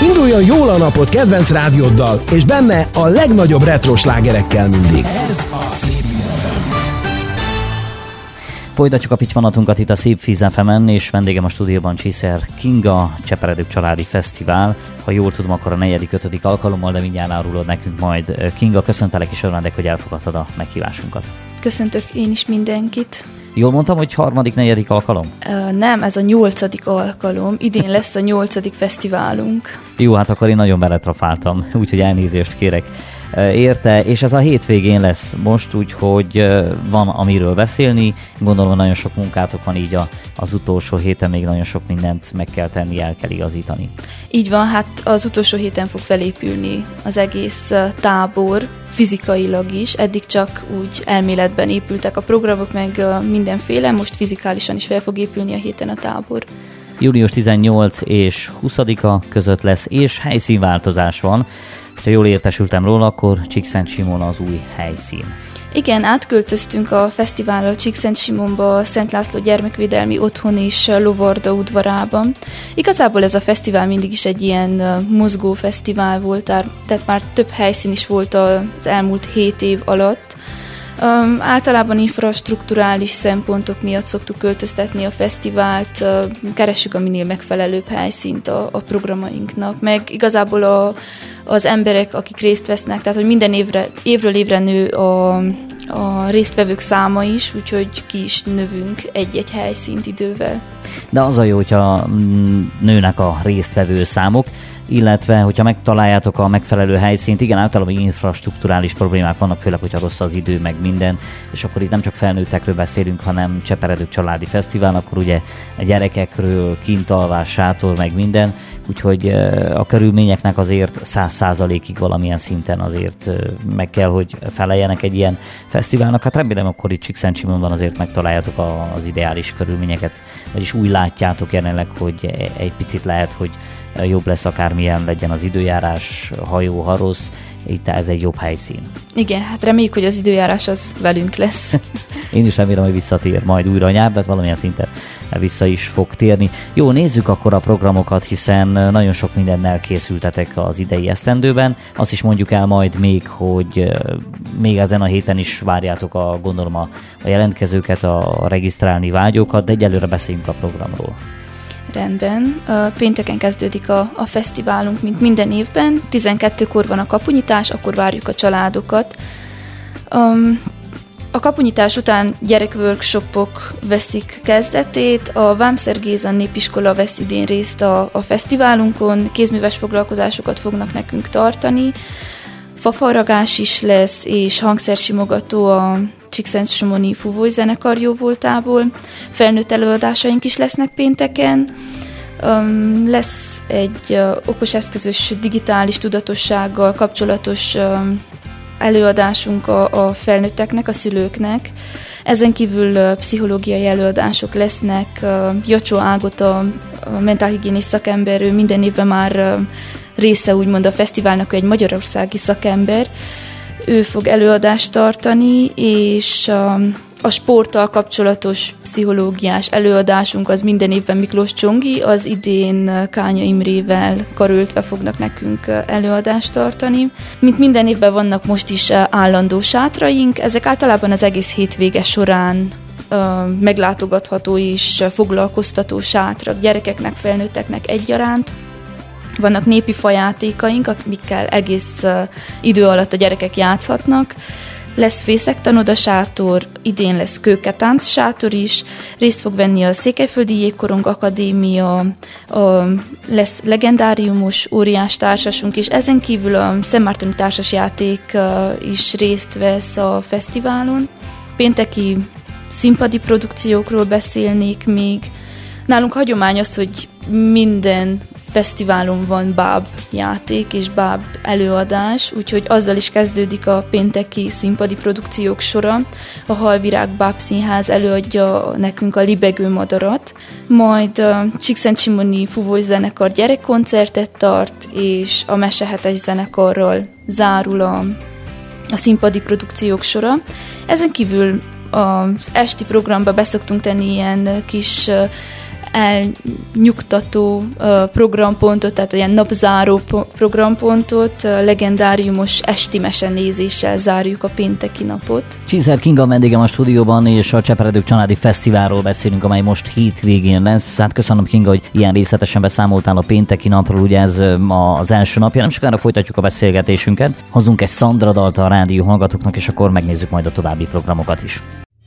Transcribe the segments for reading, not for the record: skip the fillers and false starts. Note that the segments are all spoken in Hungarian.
Induljon jól a napot kedvenc rádióddal, és benne a legnagyobb retro slágerekkel mindig. Ez a Szép Víz FM. Folytatjuk a pittyvanatunkat itt a Szép Víz FM-en, és vendégem a stúdióban Csíszer Kinga, Cseperedők Családi Fesztivál. Ha jól tudom, akkor a 4.-5. alkalommal, de mindjárt árulod nekünk majd. Kinga, köszöntelek is örvendek, hogy elfogadtad a meghívásunkat. Köszöntök én is mindenkit. Jól mondtam, hogy 3., 4. alkalom? Nem, ez a 8. alkalom. Idén lesz a 8. fesztiválunk. Jó, hát akkor én nagyon beletrafáltam, úgyhogy elnézést kérek érte, és ez a hétvégén lesz most, úgyhogy van amiről beszélni. Gondolom, hogy nagyon sok munkátok van, így az utolsó héten még nagyon sok mindent meg kell tenni, el kell igazítani. Így van, hát az utolsó héten fog felépülni az egész tábor, fizikailag is. Eddig csak úgy elméletben épültek a programok, meg mindenféle, most fizikálisan is fel fog épülni a héten a tábor. Június 18 és 20-a között lesz, és helyszínváltozás van. Ha jól értesültem róla, akkor Csíkszentsimon az új helyszín. Igen, átköltöztünk a fesztivállal Csíkszentsimonba, Szent László Gyermekvédelmi Otthon és Lovarda udvarában. Igazából ez a fesztivál mindig is egy ilyen mozgó fesztivál volt, tehát már több helyszín is volt az elmúlt 7 év alatt. Általában infrastrukturális szempontok miatt szoktuk költöztetni a fesztivált, keressük a minél megfelelőbb helyszínt a programainknak, meg igazából az emberek, akik részt vesznek, tehát hogy minden évről évre nő a résztvevők száma is, úgyhogy ki is növünk egy-egy helyszínt idővel. De az a jó, hogyha nőnek a résztvevő számok, illetve hogyha megtaláljátok a megfelelő helyszínt, igen, általában infrastrukturális problémák vannak, főleg, hogyha rossz az idő, meg minden, és akkor itt nem csak felnőttekről beszélünk, hanem Cseperedők Családi Fesztivál, akkor ugye a gyerekekről, kintalvás, sátor, meg minden, úgyhogy a körülményeknek azért 100%-ig valamilyen szinten azért meg kell, hogy feleljenek egy ilyen fesztiválnak. Hát remélem, akkor itt Csíkszentsimonban azért megtaláljátok az ideális körülményeket, vagyis úgy látjátok jelenleg, hogy egy picit lehet, hogy jobb lesz akármilyen legyen az időjárás, ha jó, ha rossz, itt ez egy jobb helyszín. Igen, hát reméljük, hogy az időjárás az velünk lesz. Én is remélem, hogy visszatér majd újra a nyár, de valamilyen szinten vissza is fog térni. Jó, nézzük akkor a programokat, hiszen nagyon sok mindennel készültetek az idei esztendőben. Azt is mondjuk el majd még, hogy még ezen a héten is várjátok gondolom a jelentkezőket, a regisztrálni vágyókat, de egyelőre beszéljünk a programról. Rendben. Pénteken kezdődik a fesztiválunk, mint minden évben. 12-kor van a kapunyitás, akkor várjuk a családokat. A kapunyitás után gyerekworkshopok veszik kezdetét. A Vámszer Géza Népiskola vesz idén részt a fesztiválunkon, kézműves foglalkozásokat fognak nekünk tartani. Fafaragás is lesz, és hangszersimogató a Csíkszentsimoni Fúvói zenekar jóvoltából. Felnőtt előadásaink is lesznek pénteken. Lesz egy okoseszközös digitális tudatossággal kapcsolatos előadásunk a felnőtteknek, a szülőknek. Ezen kívül pszichológiai előadások lesznek. Jacsó Ágot, a mentálhigiénis szakember, ő minden évben már része úgymond a fesztiválnak, egy magyarországi szakember. Ő fog előadást tartani, és a sporttal kapcsolatos pszichológiás előadásunk az minden évben Miklós Csongi, az idén Kánya Imrével karöltve fognak nekünk előadást tartani. Mint minden évben vannak most is állandó sátraink, ezek általában az egész hétvége során meglátogatható és foglalkoztató sátrak, gyerekeknek, felnőtteknek egyaránt. Vannak népi fajátékaink, amikkel egész idő alatt a gyerekek játszhatnak. Lesz fészektanoda sátor, idén lesz kőketánc sátor is, részt fog venni a Székelyföldi Jégkorong Akadémia, lesz legendáriumos óriás társasunk, és ezen kívül a Szentmártoni Társasjáték is részt vesz a fesztiválon. Pénteki színpadi produkciókról beszélnék még. Nálunk hagyomány az, hogy minden fesztiválon van báb játék és báb előadás, úgyhogy azzal is kezdődik a pénteki színpadi produkciók sora. A Halvirág Bábszínház előadja nekünk a Libegő madarat, majd a Csíkszentsimoni Fúvói zenekar gyerekkoncertet tart, és a Mesehetes zenekarral zárul a színpadi produkciók sora. Ezen kívül az esti programba beszoktunk tenni ilyen kis elnyugtató programpontot, tehát ilyen napzáró programpontot, legendáriumos esti mesenézéssel zárjuk a pénteki napot. Csiszár Kinga vendégem a stúdióban, és a Cseperedők Családi Fesztiválról beszélünk, amely most hétvégén lesz. Hát köszönöm, Kinga, hogy ilyen részletesen beszámoltál a pénteki napról, ugye ez az első napja. Nem sokára folytatjuk a beszélgetésünket. Hozunk egy Szandra dalt a rádió hallgatóknak, és akkor megnézzük majd a további programokat is.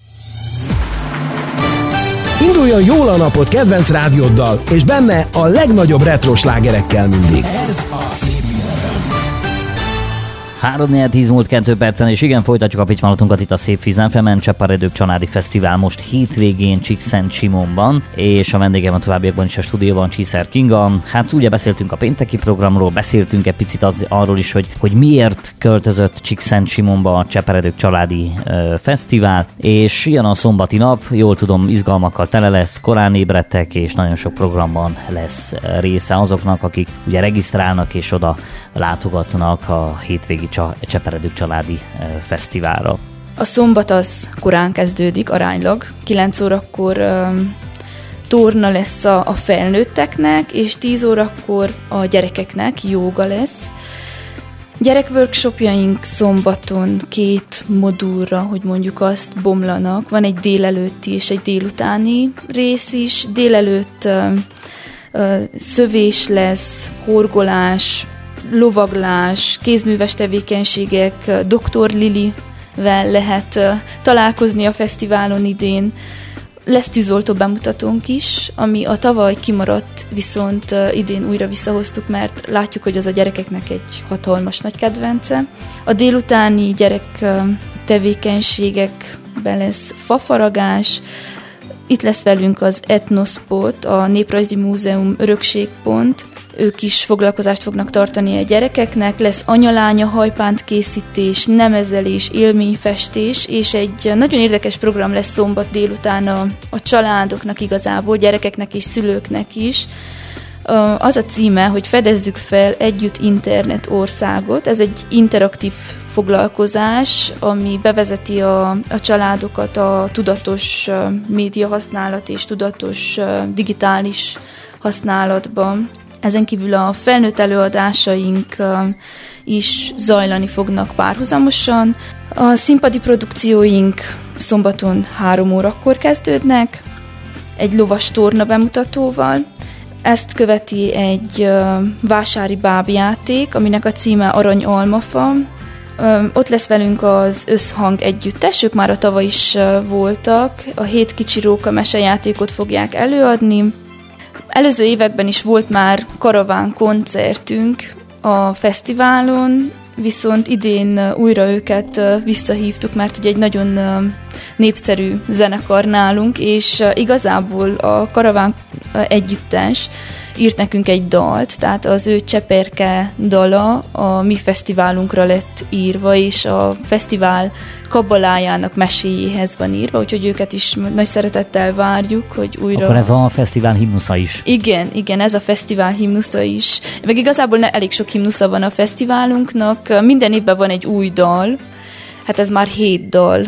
Induljon jól a napot kedvenc rádióddal, és benne a legnagyobb retro slágerekkel mindig. Ez a Szép 3-4-10 múlt 2 percen, és igen, folytatjuk a pitymanatunkat itt a Szép Vízen FM-en, Cseperedők Családi Fesztivál most hétvégén Csíkszentcsimonban, és a vendégem a továbbiakban is a stúdióban Csiszár Kinga. Hát ugye beszéltünk a pénteki programról, beszéltünk egy picit arról is, hogy miért költözött Csíkszentcsimonba a Cseperedők Családi Fesztivál, és jön a szombati nap, jól tudom, izgalmakkal tele lesz, korán ébredtek, és nagyon sok programban lesz része azoknak, akik ugye regisztrálnak és oda látogatnak a hétvégi Cseperedők Családi Fesztiválra. A szombat az korán kezdődik aránylag. 9 órakor torna lesz a felnőtteknek, és 10 órakor a gyerekeknek jóga lesz. Gyerekworkshopjaink szombaton 2 modulra, hogy mondjuk azt, bomlanak. Van egy délelőtti és egy délutáni rész is. Délelőtt szövés lesz, horgolás, lovaglás, kézműves tevékenységek, Dr. Lilivel lehet találkozni a fesztiválon idén. Lesz tűzoltó bemutatónk is, ami a tavaly kimaradt, viszont idén újra visszahoztuk, mert látjuk, hogy az a gyerekeknek egy hatalmas nagy kedvence. A délutáni gyerek tevékenységekben lesz fafaragás, itt lesz velünk az Etnospot, a Néprajzi Múzeum Örökségpont. Ők is foglalkozást fognak tartani a gyerekeknek. Lesz anyalánya hajpánt készítés, nemezelés, élményfestés, és egy nagyon érdekes program lesz szombat délután a családoknak igazából, gyerekeknek és szülőknek is. Az a címe, hogy fedezzük fel együtt internet országot. Ez egy interaktív foglalkozás, ami bevezeti a családokat a tudatos média használat és tudatos digitális használatban. Ezen kívül a felnőtt előadásaink is zajlani fognak párhuzamosan. A színpadi produkcióink szombaton 3 órakor kezdődnek, egy lovas torna bemutatóval. Ezt követi egy vásári bábjáték, aminek a címe Arany Almafa. Ott lesz velünk az Összhang együttes, ők már a tavaly is voltak. A 7 kicsi róka mesejátékot fogják előadni. Előző években is volt már karaván koncertünk a fesztiválon, viszont idén újra őket visszahívtuk, mert ugye egy nagyon népszerű zenekar nálunk, és igazából a karaván együttes írt nekünk egy dalt, tehát az ő Cseperke dala a mi fesztiválunkra lett írva, és a fesztivál kabbalájának meséjéhez van írva, úgyhogy őket is nagy szeretettel várjuk, hogy újra... Akkor ez a fesztivál himnusza is. Igen, ez a fesztivál himnusza is. Meg igazából elég sok himnusza van a fesztiválunknak, minden évben van egy új dal, hát ez már 7 dal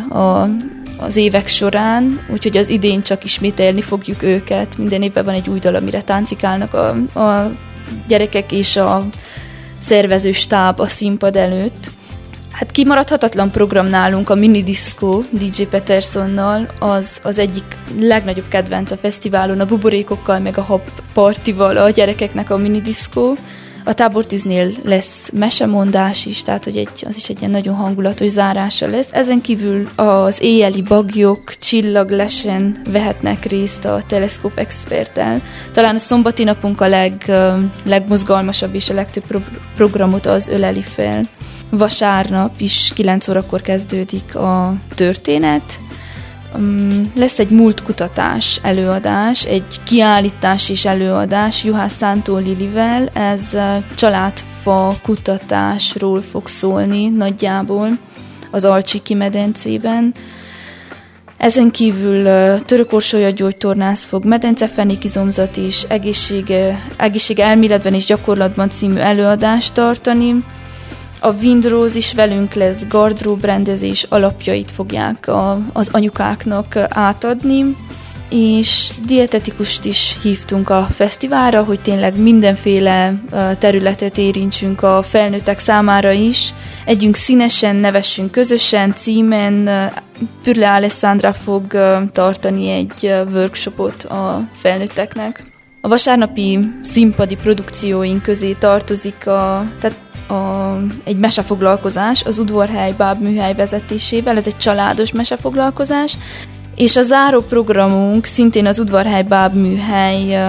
az évek során, úgyhogy az idén csak ismételni fogjuk őket. Minden évben van egy új dal, amire táncikálnak a gyerekek és a szervező stáb a színpad előtt. Hát kimaradhatatlan program nálunk a Mini Disco DJ Petersonnal, az egyik legnagyobb kedvenc a fesztiválon, a buborékokkal meg a hab partival a gyerekeknek a Mini Disco. A tábortűznél lesz mesemondás is, tehát hogy az is egy ilyen nagyon hangulatos zárása lesz. Ezen kívül az éjjeli bagyok, csillaglesen vehetnek részt a Teleszkóp Experttel. Talán a szombati napunk a legmozgalmasabb és a legtöbb programot az öleli fel. Vasárnap is 9 órakor kezdődik a történet. Lesz egy múltkutatás előadás, egy kiállítás és előadás Juhász Szántó Lilivel. Ez családfa kutatásról fog szólni nagyjából az Alcsiki medencében. Ezen kívül törökorsolya gyógytornász fog medencefenékizomzat és egészség elméletben és gyakorlatban című előadást tartani. A Windrose is velünk lesz, gardróbrendezés alapjait fogják az anyukáknak átadni. és dietetikust is hívtunk a fesztiválra, hogy tényleg mindenféle területet érintsünk a felnőttek számára is. Együnk színesen, nevessünk közösen címen. Pürle Alessandra fog tartani egy workshopot a felnőtteknek. A vasárnapi színpadi produkcióink közé tartozik egy mesefoglalkozás az Udvarhely bábműhely vezetésével, ez egy családos mesefoglalkozás, és a záró programunk szintén az Udvarhely bábműhely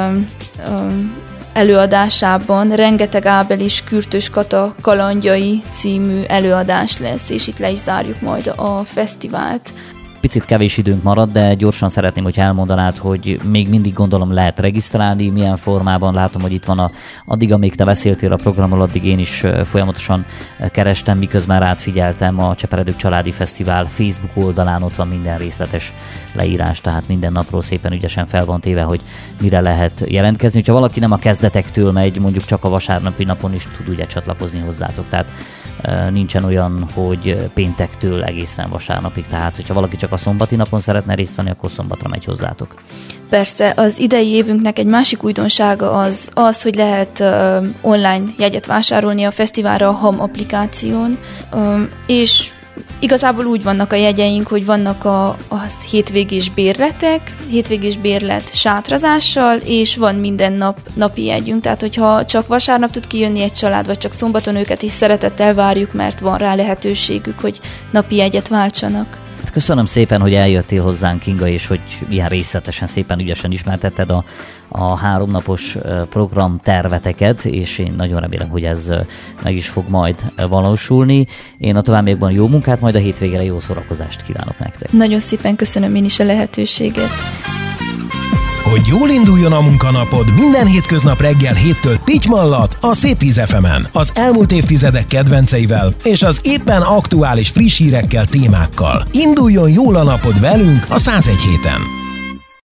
előadásában Rengeteg Ábel és Kürtös Kata kalandjai című előadás lesz, és itt le is zárjuk majd a fesztivált. Picit kevés időnk marad, de gyorsan szeretném, hogy elmondanád, hogy még mindig gondolom lehet regisztrálni, milyen formában. Látom, hogy itt van addig, amíg te beszéltél a programról, addig én is folyamatosan kerestem, miközben rád figyeltem a Cseperedők Családi Fesztivál Facebook oldalán, ott van minden részletes leírás, tehát minden napról szépen ügyesen fel van téve, hogy mire lehet jelentkezni. Ha valaki nem a kezdetektől megy, mondjuk csak a vasárnapi napon is tud ugye csatlakozni hozzátok, tehát nincsen olyan, hogy péntektől egészen vasárnapig, tehát hogyha valaki csak a szombati napon szeretne részt venni, akkor szombatra megy hozzátok. Persze, az idei évünknek egy másik újdonsága az, hogy lehet online jegyet vásárolni a fesztiválra a HAM applikáción, és igazából úgy vannak a jegyeink, hogy vannak a hétvégés bérletek, hétvégés bérlet sátrazással, és van minden nap napi jegyünk, tehát hogyha csak vasárnap tud kijönni egy család, vagy csak szombaton, őket is szeretettel várjuk, mert van rá lehetőségük, hogy napi jegyet váltsanak. Köszönöm szépen, hogy eljöttél hozzánk, Inga, és hogy ilyen részletesen, szépen ügyesen ismertetted a 3 napos program terveteket, és én nagyon remélem, hogy ez meg is fog majd valósulni. Én a továbbiakban jó munkát, majd a hétvégére jó szórakozást kívánok nektek. Nagyon szépen köszönöm én is a lehetőséget. Hogy jól induljon a munkanapod, minden hétköznap reggel 7-től Pitty Mallat a Szép Víz FM-en. Az elmúlt évtizedek kedvenceivel és az éppen aktuális friss hírekkel, témákkal. Induljon jól a napod velünk a 101 héten.